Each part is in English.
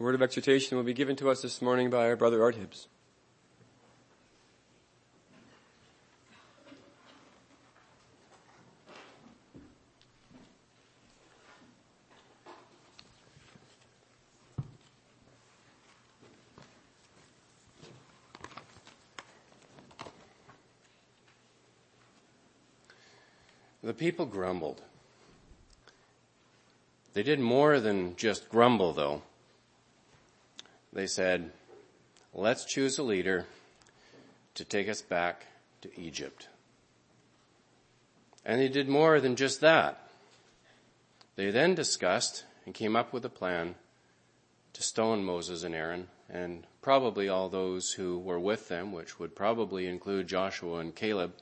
The word of exhortation will be given to us this morning by our brother Art Hibbs. The people grumbled. They did more than just grumble, though. They said, let's choose a leader to take us back to Egypt. And they did more than just that. They then discussed and came up with a plan to stone Moses and Aaron, and probably all those who were with them, which would probably include Joshua and Caleb.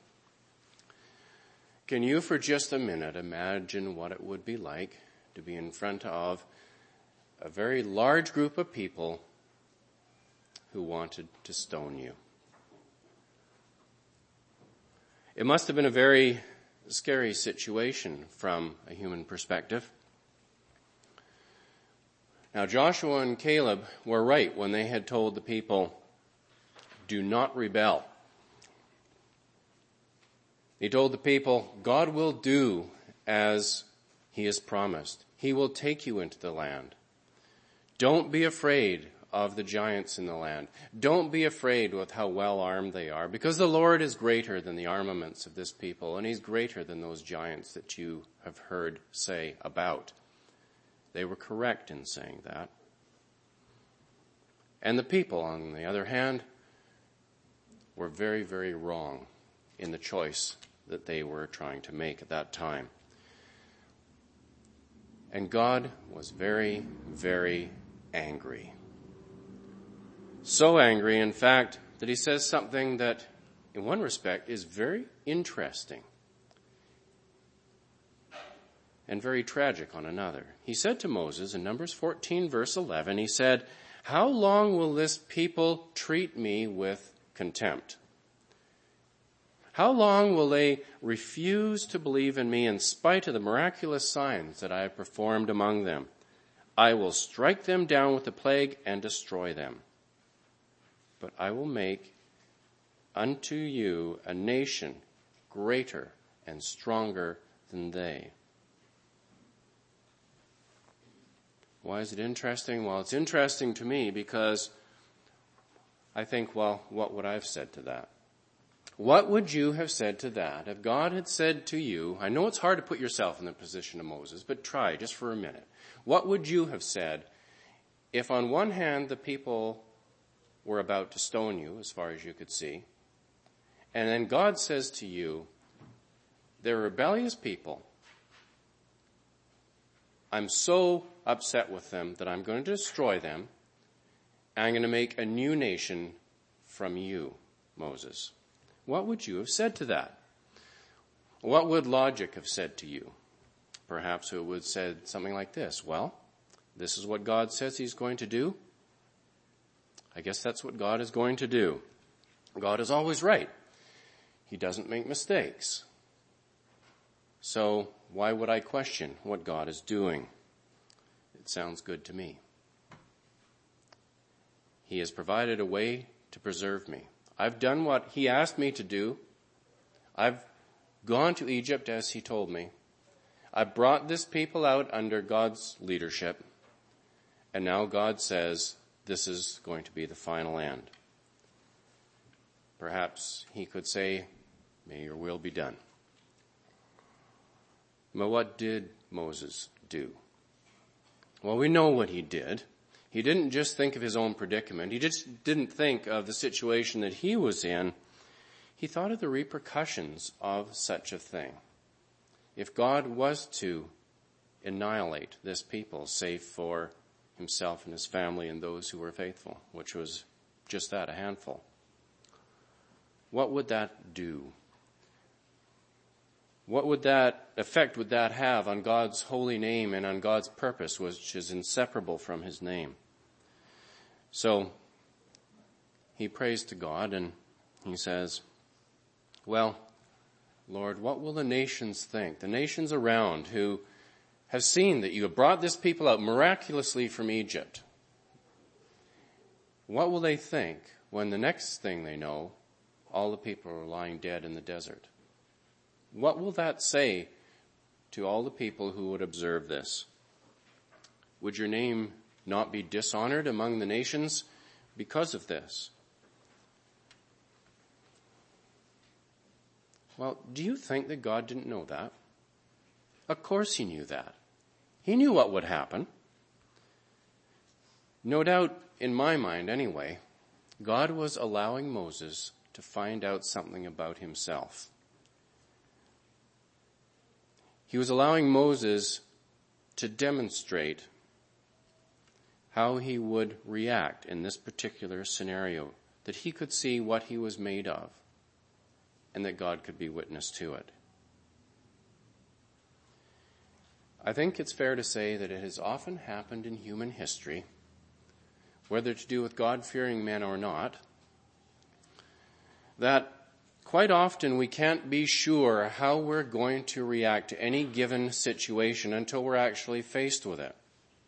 Can you for just a minute imagine what it would be like to be in front of a very large group of people who wanted to stone you? It must have been a very scary situation from a human perspective. Now, Joshua and Caleb were right when they had told the people, do not rebel. He told the people, God will do as he has promised. He will take you into the land. Don't be afraid of the giants in the land. Don't be afraid with how well armed they are, because the Lord is greater than the armaments of this people, and he's greater than those giants that you have heard say about. They were correct in saying that. And the people, on the other hand, were very, very wrong in the choice that they were trying to make at that time. And God was very, very angry. So angry, in fact, that he says something that, in one respect, is very interesting and very tragic on another. He said to Moses in Numbers 14, verse 11, he said, how long will this people treat me with contempt? How long will they refuse to believe in me in spite of the miraculous signs that I have performed among them? I will strike them down with the plague and destroy them. But I will make unto you a nation greater and stronger than they. Why is it interesting? Well, it's interesting to me because I think, well, what would I have said to that? What would you have said to that if God had said to you, I know it's hard to put yourself in the position of Moses, but try just for a minute. What would you have said if on one hand the people were about to stone you as far as you could see, and then God says to you, they're rebellious people. I'm so upset with them that I'm going to destroy them, and I'm going to make a new nation from you, Moses. What would you have said to that? What would logic have said to you? Perhaps it would have said something like this. Well, this is what God says he's going to do. I guess that's what God is going to do. God is always right. He doesn't make mistakes. So why would I question what God is doing? It sounds good to me. He has provided a way to preserve me. I've done what he asked me to do. I've gone to Egypt as he told me. I brought this people out under God's leadership. And now God says this is going to be the final end. Perhaps he could say, may your will be done. But what did Moses do? Well, we know what he did. He didn't just think of his own predicament. He just didn't think of the situation that he was in. He thought of the repercussions of such a thing. If God was to annihilate this people, save for himself and his family and those who were faithful, which was just that, a handful, what would that do? What would that effect would that have on God's holy name and on God's purpose, which is inseparable from his name? So he prays to God and he says, well, Lord, what will the nations think? The nations around who have seen that you have brought this people out miraculously from Egypt. What will they think when the next thing they know, all the people are lying dead in the desert? What will that say to all the people who would observe this? Would your name not be dishonored among the nations because of this? Well, do you think that God didn't know that? Of course he knew that. He knew what would happen. No doubt, in my mind anyway, God was allowing Moses to find out something about himself. He was allowing Moses to demonstrate how he would react in this particular scenario, that he could see what he was made of, and that God could be witness to it. I think it's fair to say that it has often happened in human history, whether to do with God-fearing men or not, that quite often we can't be sure how we're going to react to any given situation until we're actually faced with it.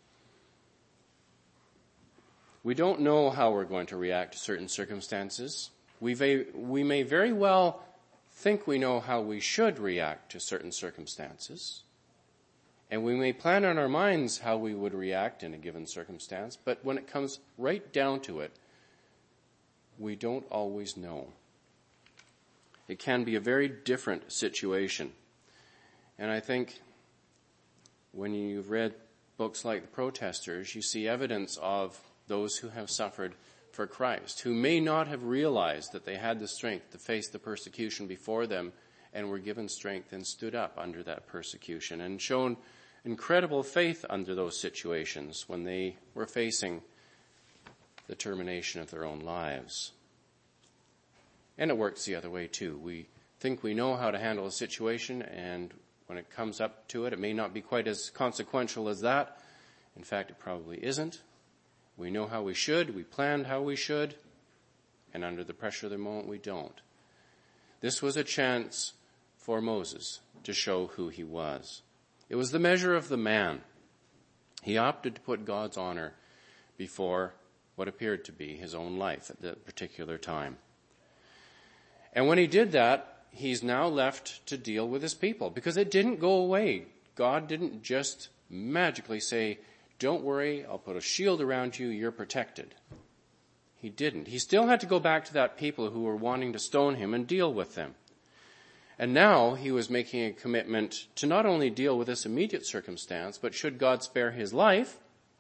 We don't know how we're going to react to certain circumstances. We may very well think we know how we should react to certain circumstances. And we may plan in our minds how we would react in a given circumstance, but when it comes right down to it, we don't always know. It can be a very different situation. And I think when you've read books like The Protesters, you see evidence of those who have suffered for Christ, who may not have realized that they had the strength to face the persecution before them and were given strength and stood up under that persecution and shown incredible faith under those situations when they were facing the termination of their own lives. And it works the other way too. We think we know how to handle a situation, and when it comes up to it, it may not be quite as consequential as that. In fact, it probably isn't. We know how we should, we planned how we should, and under the pressure of the moment, we don't. This was a chance for Moses to show who he was. It was the measure of the man. He opted to put God's honor before what appeared to be his own life at that particular time. And when he did that, he's now left to deal with his people, because it didn't go away. God didn't just magically say, "Don't worry, I'll put a shield around you, you're protected." He didn't. He still had to go back to that people who were wanting to stone him and deal with them. And now he was making a commitment to not only deal with this immediate circumstance, but should God spare his life,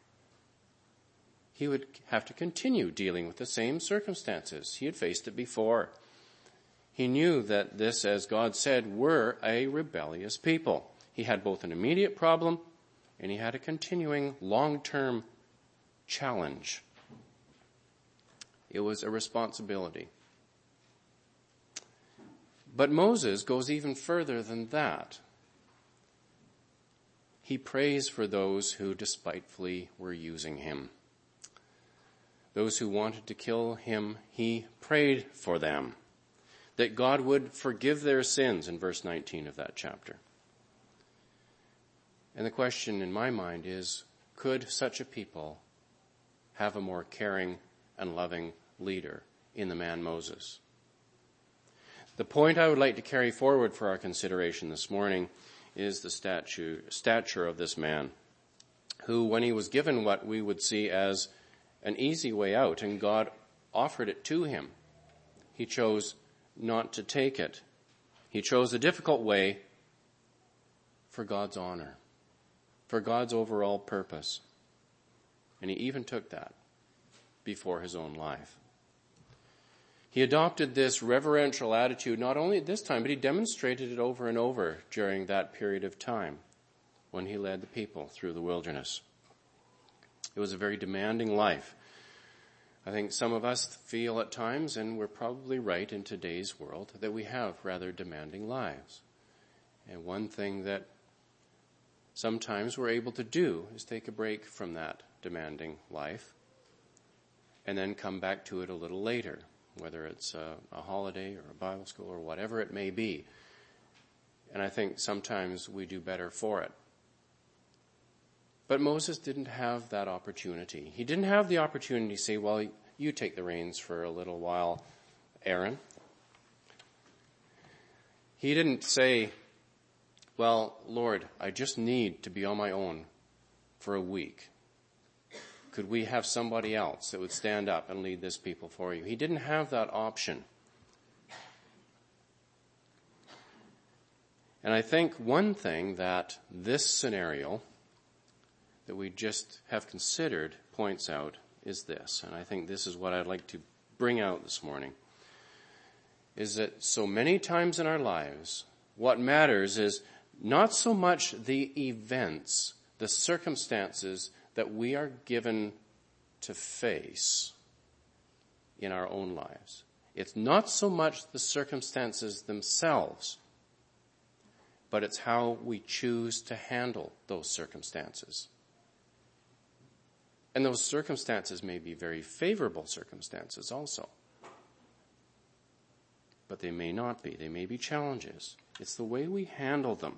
he would have to continue dealing with the same circumstances. He had faced it before. He knew that this, as God said, were a rebellious people. He had both an immediate problem and he had a continuing long-term challenge. It was a responsibility. But Moses goes even further than that. He prays for those who despitefully were using him. Those who wanted to kill him, he prayed for them, that God would forgive their sins in verse 19 of that chapter. And the question in my mind is, could such a people have a more caring and loving leader in the man Moses? The point I would like to carry forward for our consideration this morning is the stature of this man, who, when he was given what we would see as an easy way out, and God offered it to him, he chose not to take it. He chose a difficult way for God's honor, for God's overall purpose. And he even took that before his own life. He adopted this reverential attitude not only at this time, but he demonstrated it over and over during that period of time when he led the people through the wilderness. It was a very demanding life. I think some of us feel at times, and we're probably right in today's world, that we have rather demanding lives. And one thing that sometimes we're able to do is take a break from that demanding life and then come back to it a little later, whether it's a holiday or a Bible school or whatever it may be. And I think sometimes we do better for it. But Moses didn't have that opportunity. He didn't have the opportunity to say, well, you take the reins for a little while, Aaron. He didn't say, well, Lord, I just need to be on my own for a week. Could we have somebody else that would stand up and lead this people for you? He didn't have that option. And I think one thing that this scenario that we just have considered points out is this, and I think this is what I'd like to bring out this morning, is that so many times in our lives, what matters is not so much the events, the circumstances that we are given to face in our own lives. It's not so much the circumstances themselves, but it's how we choose to handle those circumstances. And those circumstances may be very favorable circumstances also. But they may not be. They may be challenges. It's the way we handle them.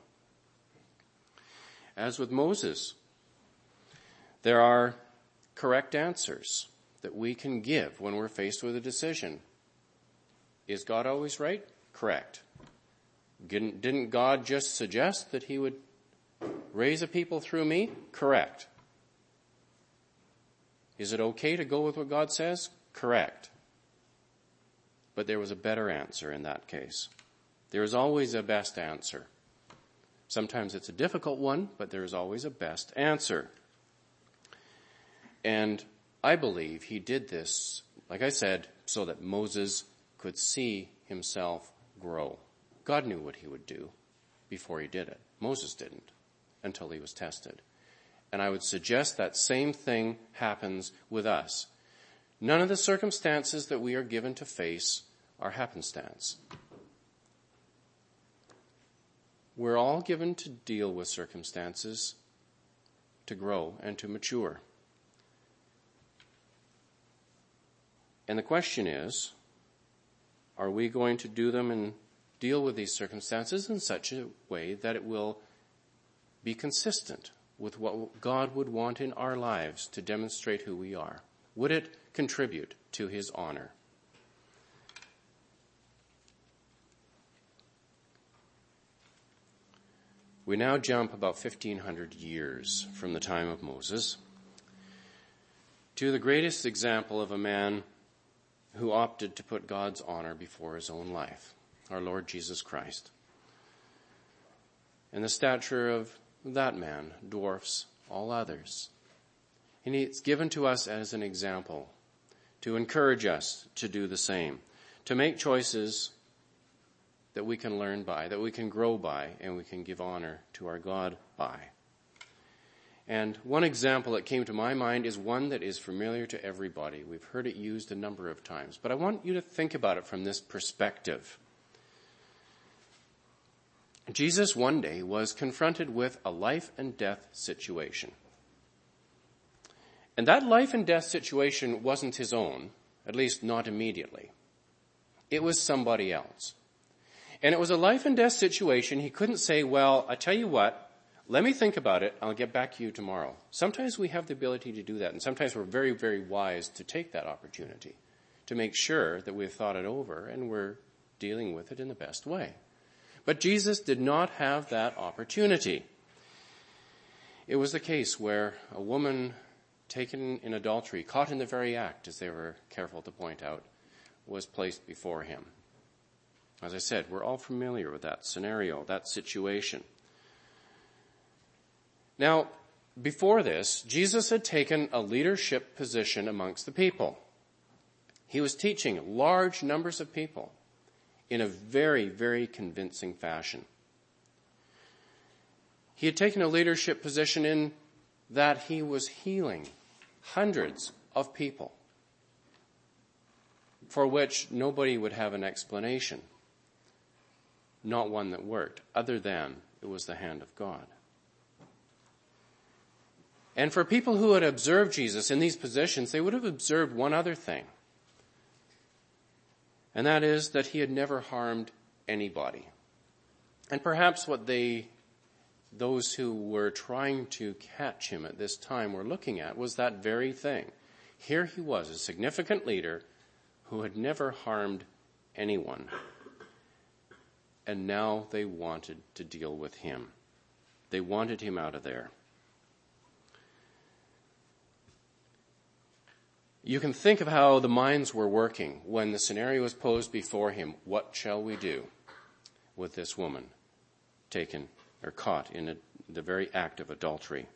As with Moses, there are correct answers that we can give when we're faced with a decision. Is God always right? Correct. Didn't God just suggest that he would raise a people through me? Correct. Is it okay to go with what God says? Correct. But there was a better answer in that case. There is always a best answer. Sometimes it's a difficult one, but there is always a best answer. And I believe he did this, like I said, so that Moses could see himself grow. God knew what he would do before he did it. Moses didn't until he was tested. And I would suggest that same thing happens with us. None of the circumstances that we are given to face are happenstance. We're all given to deal with circumstances to grow and to mature. And the question is, are we going to do them and deal with these circumstances in such a way that it will be consistent with what God would want in our lives to demonstrate who we are? Would it contribute to his honor? We now jump about 1,500 years from the time of Moses to the greatest example of a man who opted to put God's honor before his own life, our Lord Jesus Christ. And the stature of that man dwarfs all others. And it's given to us as an example to encourage us to do the same, to make choices that we can learn by, that we can grow by, and we can give honor to our God by. And one example that came to my mind is one that is familiar to everybody. We've heard it used a number of times, but I want you to think about it from this perspective. Jesus one day was confronted with a life and death situation. And that life and death situation wasn't his own, at least not immediately. It was somebody else. And it was a life and death situation. He couldn't say, well, I tell you what, let me think about it. I'll get back to you tomorrow. Sometimes we have the ability to do that. And sometimes we're very, very wise to take that opportunity to make sure that we've thought it over and we're dealing with it in the best way. But Jesus did not have that opportunity. It was the case where a woman taken in adultery, caught in the very act, as they were careful to point out, was placed before him. As I said, we're all familiar with that scenario, that situation. Now, before this, Jesus had taken a leadership position amongst the people. He was teaching large numbers of people in a very, very convincing fashion. He had taken a leadership position in that he was healing hundreds of people for which nobody would have an explanation, not one that worked, other than it was the hand of God. And for people who had observed Jesus in these positions, they would have observed one other thing, and that is that he had never harmed anybody. And perhaps what those who were trying to catch him at this time were looking at was that very thing. Here he was, a significant leader who had never harmed anyone. And now they wanted to deal with him. They wanted him out of there. You can think of how the minds were working when the scenario was posed before him. What shall we do with this woman taken or caught in the very act of adultery?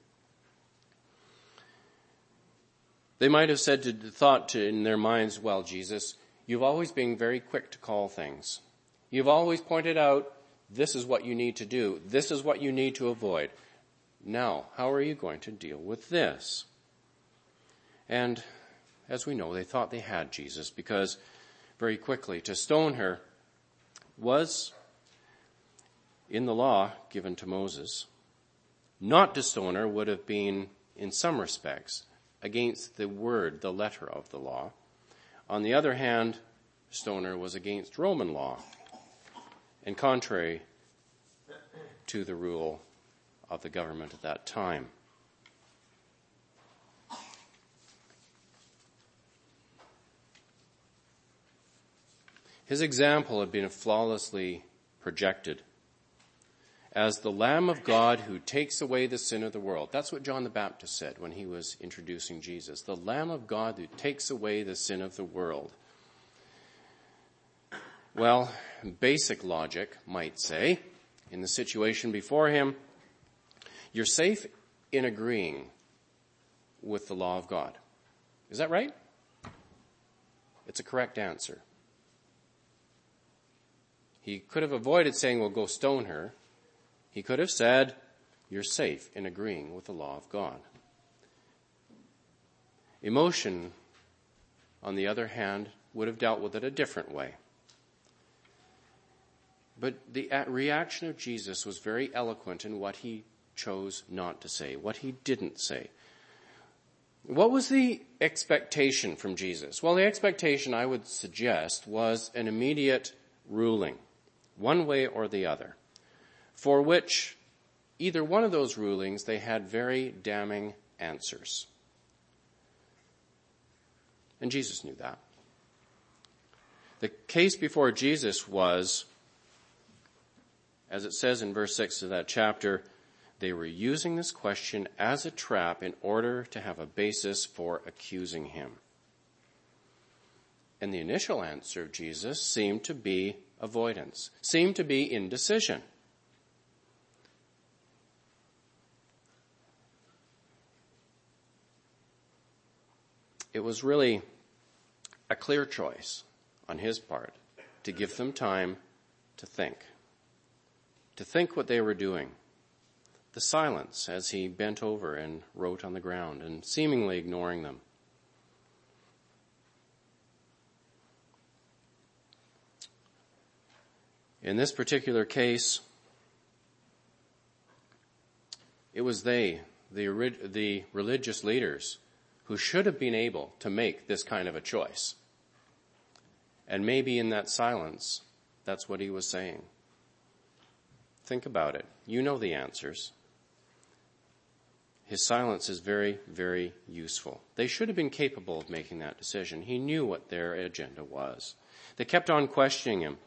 They might have thought in their minds, well, Jesus, you've always been very quick to call things. You've always pointed out, this is what you need to do. This is what you need to avoid. Now, how are you going to deal with this? And as we know, they thought they had Jesus, because very quickly to stone her was in the law given to Moses. Not to stone her would have been, in some respects, against the word, the letter of the law. On the other hand, stone her was against Roman law and contrary to the rule of the government at that time. His example had been flawlessly projected as the Lamb of God who takes away the sin of the world. That's what John the Baptist said when he was introducing Jesus. The Lamb of God who takes away the sin of the world. Well, basic logic might say, in the situation before him, you're safe in agreeing with the law of God. Is that right? It's a correct answer. He could have avoided saying, well, go stone her. He could have said, you're safe in agreeing with the law of God. Emotion, on the other hand, would have dealt with it a different way. But the reaction of Jesus was very eloquent in what he chose not to say, what he didn't say. What was the expectation from Jesus? Well, the expectation, I would suggest, was an immediate ruling, one way or the other, for which either one of those rulings they had very damning answers. And Jesus knew that. The case before Jesus was, as it says in verse 6 of that chapter, they were using this question as a trap in order to have a basis for accusing him. And the initial answer of Jesus seemed to be avoidance, seemed to be indecision. It was really a clear choice on his part to give them time to think what they were doing. The silence as he bent over and wrote on the ground and seemingly ignoring them. In this particular case, it was the religious leaders, who should have been able to make this kind of a choice. And maybe in that silence, that's what he was saying. Think about it. You know the answers. His silence is very, very useful. They should have been capable of making that decision. He knew what their agenda was. They kept on questioning him.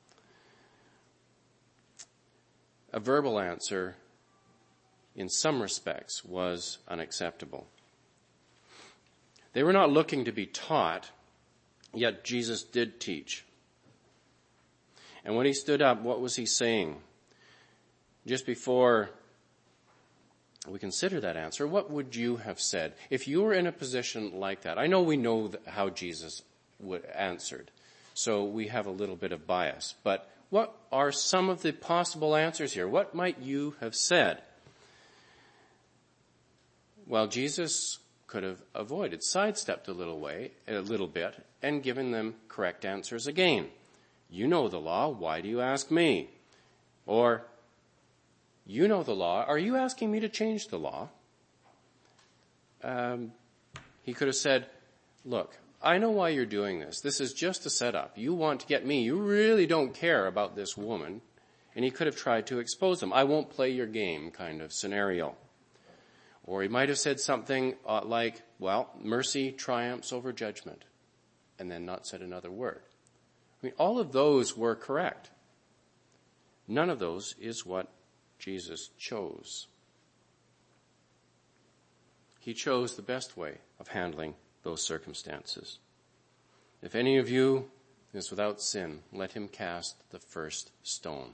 A verbal answer, in some respects, was unacceptable. They were not looking to be taught, yet Jesus did teach. And when he stood up, what was he saying? Just before we consider that answer, what would you have said if you were in a position like that? I know we know how Jesus would answered, so we have a little bit of bias. But what are some of the possible answers here? What might you have said? Well, Jesus could have avoided, sidestepped a little bit, and given them correct answers again. You know the law, why do you ask me? Or, you know the law, are you asking me to change the law? He could have said, look, I know why you're doing this. This is just a setup. You want to get me. You really don't care about this woman. And he could have tried to expose them. I won't play your game kind of scenario. Or he might have said something like, well, mercy triumphs over judgment, and then not said another word. I mean, all of those were correct. None of those is what Jesus chose. He chose the best way of handling those circumstances. If any of you is without sin, let him cast the first stone.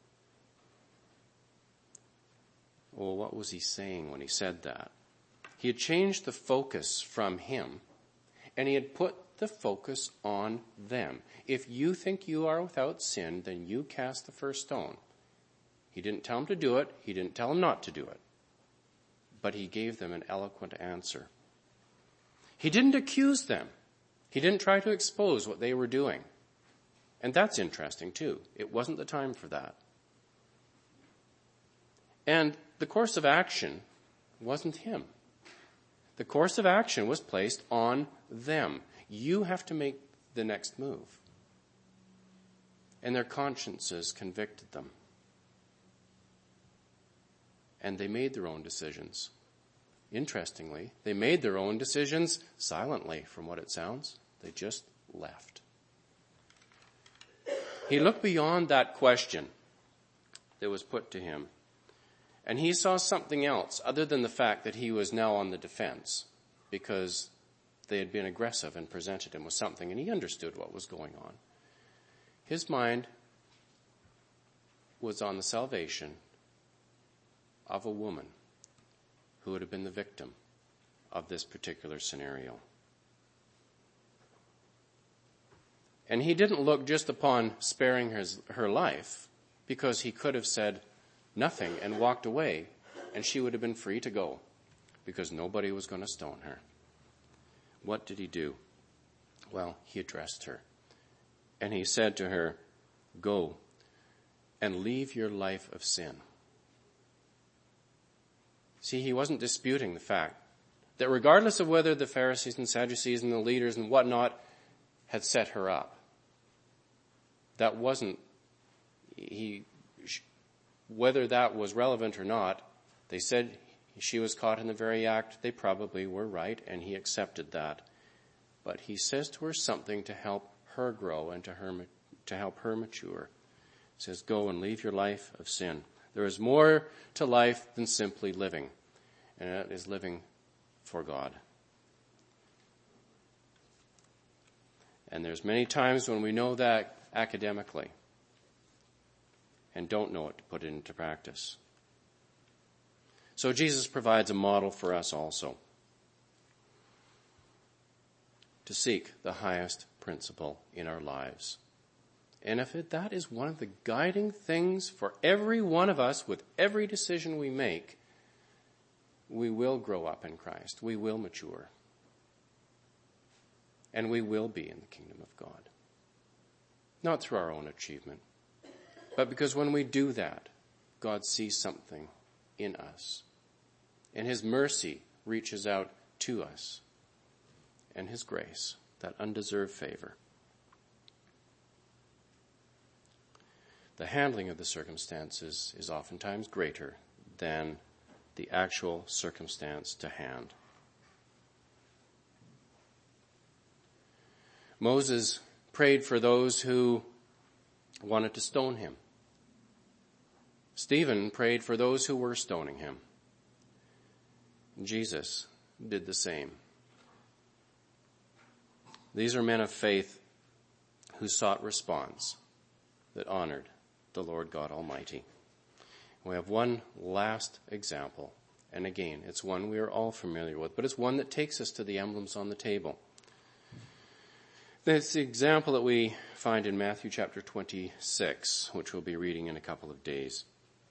Well, what was he saying when he said that? He had changed the focus from him, and he had put the focus on them. If you think you are without sin, then you cast the first stone. He didn't tell them to do it. He didn't tell them not to do it. But he gave them an eloquent answer. He didn't accuse them. He didn't try to expose what they were doing. And that's interesting too. It wasn't the time for that. And the course of action wasn't him. The course of action was placed on them. You have to make the next move. And their consciences convicted them. And they made their own decisions. Interestingly, they made their own decisions silently, from what it sounds. They just left. He looked beyond that question that was put to him, and he saw something else other than the fact that he was now on the defense because they had been aggressive and presented him with something, and he understood what was going on. His mind was on the salvation of a woman who would have been the victim of this particular scenario. And he didn't look just upon sparing her life, because he could have said nothing and walked away, and she would have been free to go, because nobody was going to stone her. What did he do? Well, he addressed her, and he said to her, "Go and leave your life of sin." See, he wasn't disputing the fact that regardless of whether the Pharisees and Sadducees and the leaders and whatnot had set her up, that wasn't, whether that was relevant or not, they said she was caught in the very act. They probably were right, and he accepted that. But he says to her something to help her grow and to help her mature. He says, "Go and leave your life of sin." There is more to life than simply living, and that is living for God. And there's many times when we know that academically and don't know it to put it into practice. So Jesus provides a model for us also to seek the highest principle in our lives. And if that is one of the guiding things for every one of us with every decision we make, we will grow up in Christ. We will mature. And we will be in the kingdom of God. Not through our own achievement, but because when we do that, God sees something in us. And his mercy reaches out to us. And his grace, that undeserved favor. The handling of the circumstances is oftentimes greater than the actual circumstance to hand. Moses prayed for those who wanted to stone him. Stephen prayed for those who were stoning him. Jesus did the same. These are men of faith who sought response that honored the Lord God Almighty. We have one last example, and again, it's one we are all familiar with, but it's one that takes us to the emblems on the table. It's the example that we find in Matthew chapter 26, which we'll be reading in a couple of days.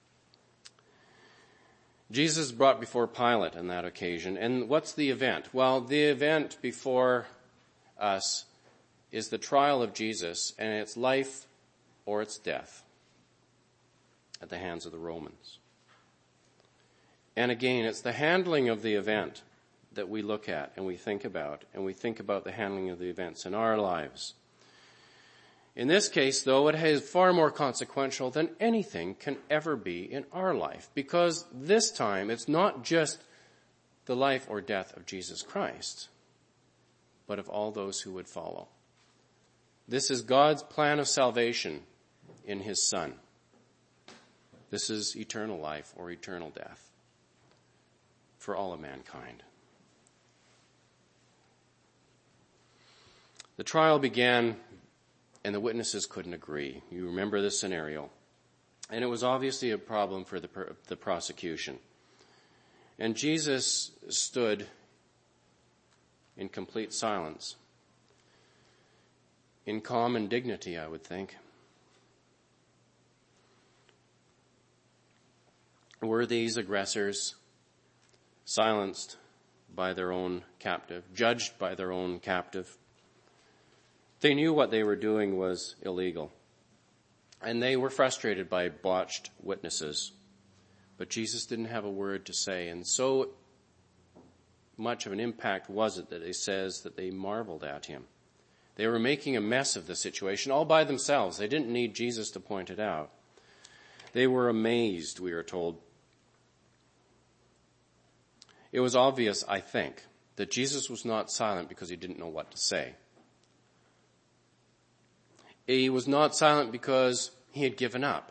Jesus is brought before Pilate on that occasion, and what's the event? Well, the event before us is the trial of Jesus, and it's life or it's death at the hands of the Romans. And again, it's the handling of the event that we look at and we think about the handling of the events in our lives. In this case, though, it is far more consequential than anything can ever be in our life, because this time it's not just the life or death of Jesus Christ, but of all those who would follow. This is God's plan of salvation in his Son. This is eternal life or eternal death for all of mankind. The trial began and the witnesses couldn't agree. You remember this scenario. And it was obviously a problem for the prosecution. And Jesus stood in complete silence, in calm and dignity, I would think. Were these aggressors silenced by their own captive, judged by their own captive? They knew what they were doing was illegal, and they were frustrated by botched witnesses. But Jesus didn't have a word to say, and so much of an impact was it that it says that they marveled at him. They were making a mess of the situation all by themselves. They didn't need Jesus to point it out. They were amazed, we are told. It was obvious, I think, that Jesus was not silent because he didn't know what to say. He was not silent because he had given up.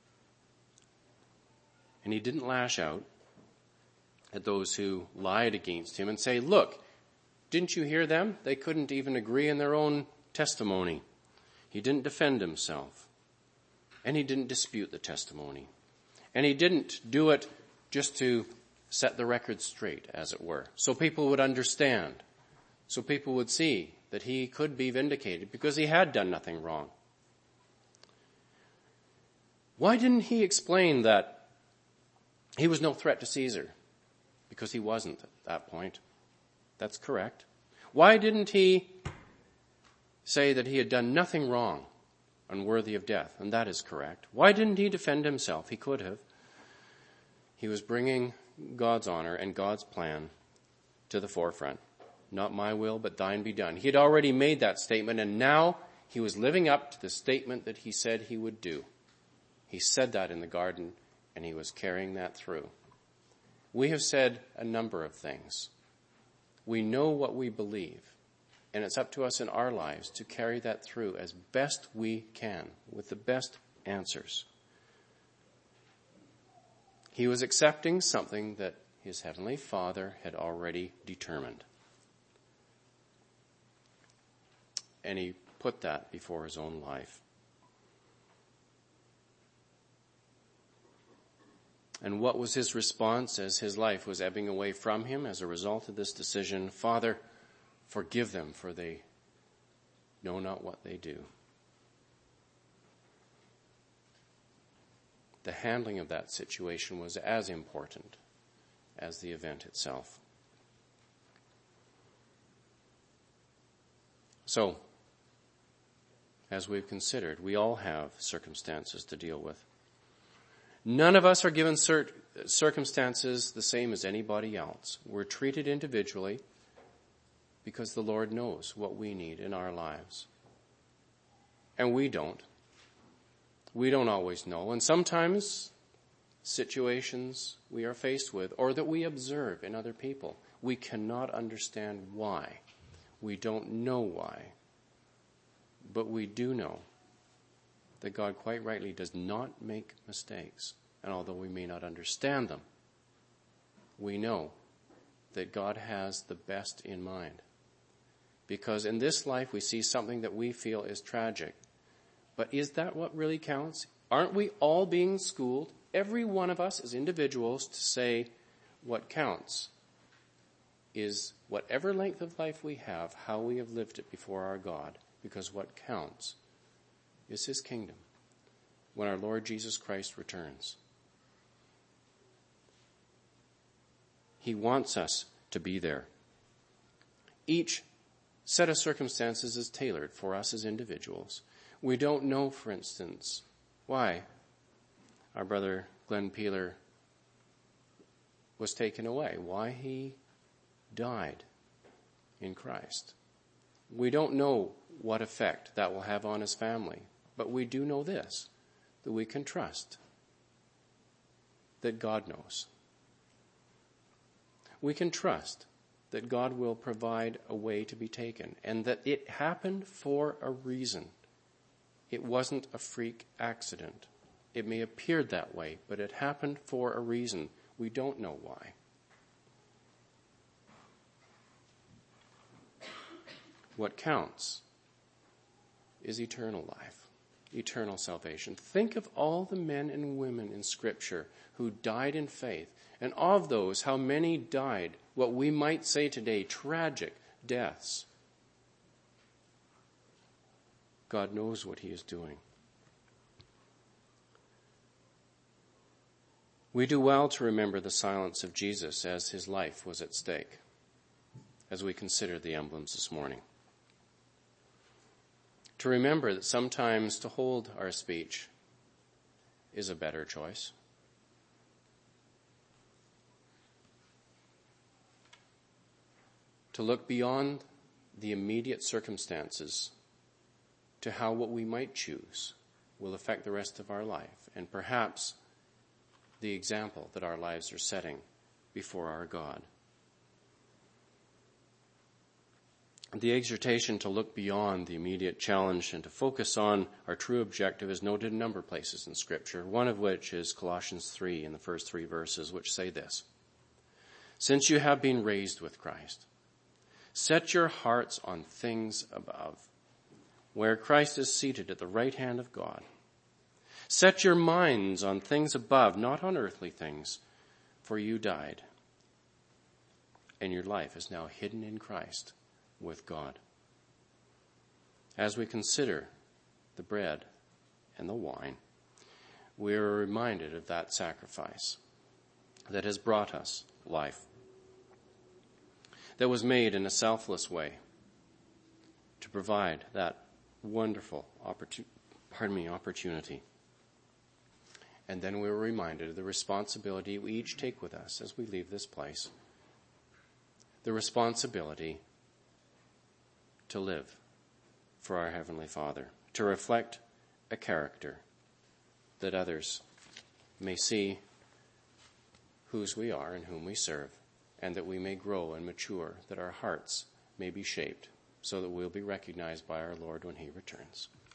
And he didn't lash out at those who lied against him and say, look, didn't you hear them? They couldn't even agree in their own testimony. He didn't defend himself. And he didn't dispute the testimony. And he didn't do it just to set the record straight, as it were, so people would understand, so people would see that he could be vindicated because he had done nothing wrong. Why didn't he explain that he was no threat to Caesar? Because he wasn't at that point. That's correct. Why didn't he say that he had done nothing wrong, unworthy of death? And that is correct. Why didn't he defend himself? He could have. He was bringing God's honor and God's plan to the forefront. Not my will, but thine be done. He had already made that statement, and now he was living up to the statement that he said he would do. He said that in the garden, and he was carrying that through. We have said a number of things. We know what we believe, and it's up to us in our lives to carry that through as best we can, with the best answers. He was accepting something that his heavenly Father had already determined. And he put that before his own life. And what was his response as his life was ebbing away from him as a result of this decision? Father, forgive them, for they know not what they do. The handling of that situation was as important as the event itself. So, as we've considered, we all have circumstances to deal with. None of us are given circumstances the same as anybody else. We're treated individually because the Lord knows what we need in our lives. And we don't. We don't always know. And sometimes situations we are faced with or that we observe in other people, we cannot understand why. We don't know why. But we do know that God quite rightly does not make mistakes. And although we may not understand them, we know that God has the best in mind. Because in this life we see something that we feel is tragic. But is that what really counts? Aren't we all being schooled, every one of us as individuals, to say what counts is whatever length of life we have, how we have lived it before our God. Because what counts is his kingdom when our Lord Jesus Christ returns. He wants us to be there. Each set of circumstances is tailored for us as individuals. We don't know, for instance, why our brother Glenn Peeler was taken away, why he died in Christ. We don't know what effect that will have on his family, but we do know this, that we can trust that God knows. we can trust that God will provide a way to be taken, and that it happened for a reason. It wasn't a freak accident. It may appear that way, but it happened for a reason. We don't know why. What counts is eternal life, eternal salvation. Think of all the men and women in Scripture who died in faith, and of those, how many died what we might say today, tragic deaths. God knows what he is doing. We do well to remember the silence of Jesus as his life was at stake, as we consider the emblems this morning. To remember that sometimes to hold our speech is a better choice. To look beyond the immediate circumstances to how what we might choose will affect the rest of our life, and perhaps the example that our lives are setting before our God. The exhortation to look beyond the immediate challenge and to focus on our true objective is noted in a number of places in Scripture, one of which is Colossians 3 in the first 3 verses, which say this: "Since you have been raised with Christ, set your hearts on things above, where Christ is seated at the right hand of God. Set your minds on things above, not on earthly things, for you died, and your life is now hidden in Christ with God." As we consider the bread and the wine, we are reminded of that sacrifice that has brought us life, that was made in a selfless way to provide that wonderful opportunity. And then we were reminded of the responsibility we each take with us as we leave this place. The responsibility to live for our Heavenly Father, to reflect a character that others may see whose we are and whom we serve, and that we may grow and mature, that our hearts may be shaped so that we'll be recognized by our Lord when he returns.